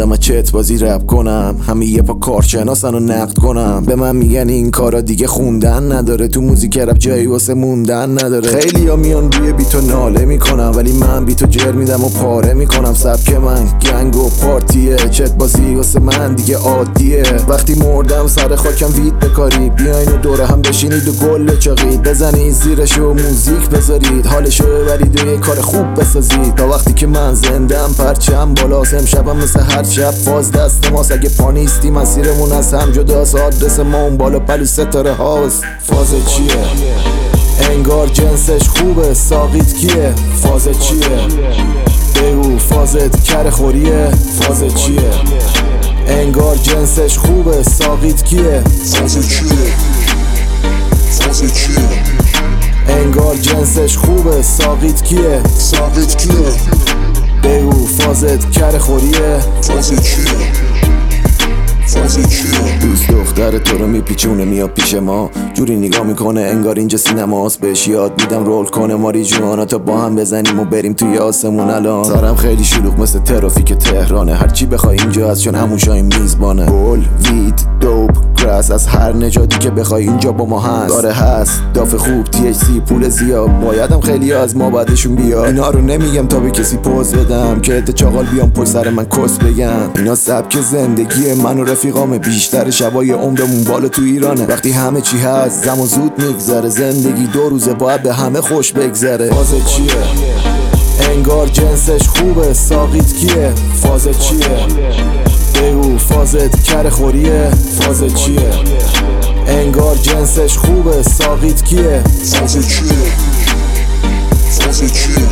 اومدم از چت بازی رپ کنم، همه یه پا کارشناسن و نقد کنم. به من میگن این کارا دیگه خوندن نداره، تو موزیک رپ جایی واسه موندن نداره. خیلیا میان روی بیتو ناله میکنم، ولی من بیتو جر میدم و پاره میکنم. سبک من گنگ و پارتیه، چت بازی واسه من دیگه عادیه. وقتی مردم سر خاکم وید بکاری، بیاین و دوره هم بشینید و گل چاقید، بزنید زیرش و موزیک بذارید، حالشو ببرید و یه کار خوب بسازید. تا وقتی که من زندم پرچم بالاست، امشبم مثل هر شب فاز دست ماست. اگه پا نیستی مسیرمون از هم جداست، آدرس ما اون بالا پلو ستاره هاست. فاز چیه؟ انگار جنسش خوبه، ساقیت کیه؟ فاز چیه؟ بگو فازت کر خوریه؟ فاز چیه؟ انگار جنسش خوبه، ساقیت کیه؟ فاز چیه؟ فاز چیه؟ انگار جنسش خوبه، ساقیت کیه؟ ساقیت کیه؟ بگو فازت کر خوریه؟ فاز چیه؟ فاز چیه؟ دوست دختر تو رو میپیچونه میاد پیش ما، جوری نگاه میکنه انگار اینجا سینماست. بهش یاد میدم رول کنه ماری جوانا تا با هم بزنیم و بریم توی آسمون. الان سرم خیلی شلوغ مثل ترافیک تهرانه، هرچی بخوای اینجا هست چون همون شای میزبانه. گل، وید، دوپ، گراس، از هر نژادی که بخوای اینجا با ما هست. داره هست داف خوب، THC پول زیاد، بایدم خیلی از ما بعدشون بیاد. اینا رو نمیگم تا به کسی پوز بدم که چاقال بیام پشت سر من کس بگن. اینا سبک زندگی من و رفیقام، بیشتر شبای عمرمون بالا تو ایرانه. وقتی همه چی هست زمان زود میگذره، زندگی 2 روزه باید به همه خوش بگذره. فاز چیه؟ انگار جنسش خوبه، ساقیت کیه؟ فاز چیه؟ بگو فازت کر خوریه؟ فاز چیه؟ انگار جنسش خوبه، ساقیت کیه؟ فاز چیه؟ فاز چیه؟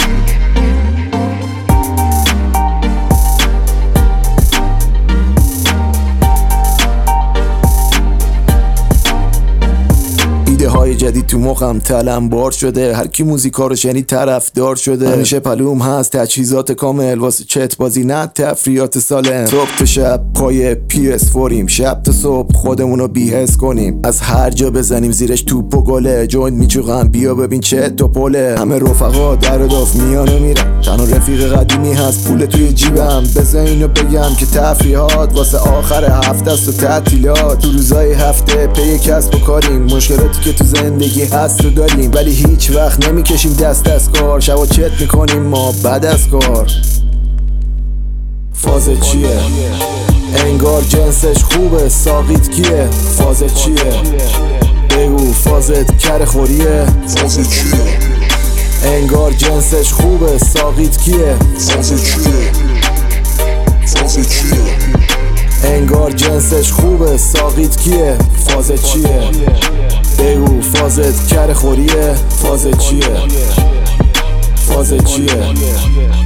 های جدید تو مخم تلمبار شده، هر کی موزیکا رو شنید طرفدار شده. همیشه پلوم هست تجهیزات کامل واسه چت بازی، نه تفریات سالم. صبح تا شب پای PS4یم، شب تا صبح خودمونو بی‌حس کنیم، از هر جا بزنیم زیرش توپ و گله. جوین میچوقم بیا ببین چت تو پله، همه رفقا در و داف میانه میرم، تنها رفیق قدیمی هست پول توی جیبم. بذار اینو بگم که تفریحات واسه آخر هفته است و تعطیلات. تو روزای هفته پی کسب و کاریم، مشکلاتی که تو زندگی هست رو داریم، ولی هیچ وقت نمیکشیم دست از کار. شبا چت میکنیم ما بعد از کار. فاز چیه؟ انگار جنسش خوبه، ساقیت کیه؟ فاز چیه؟ بگو فازت کر خوریه؟ فاز چیه؟ انگار جنسش خوبه، ساقیت کیه؟ فاز چیه؟ فاز چیه؟ انگار جنسش خوبه، ساقیت کیه؟ فاز چیه؟ بگو فازت کر خوریه؟ فاز چیه؟ فاز چیه؟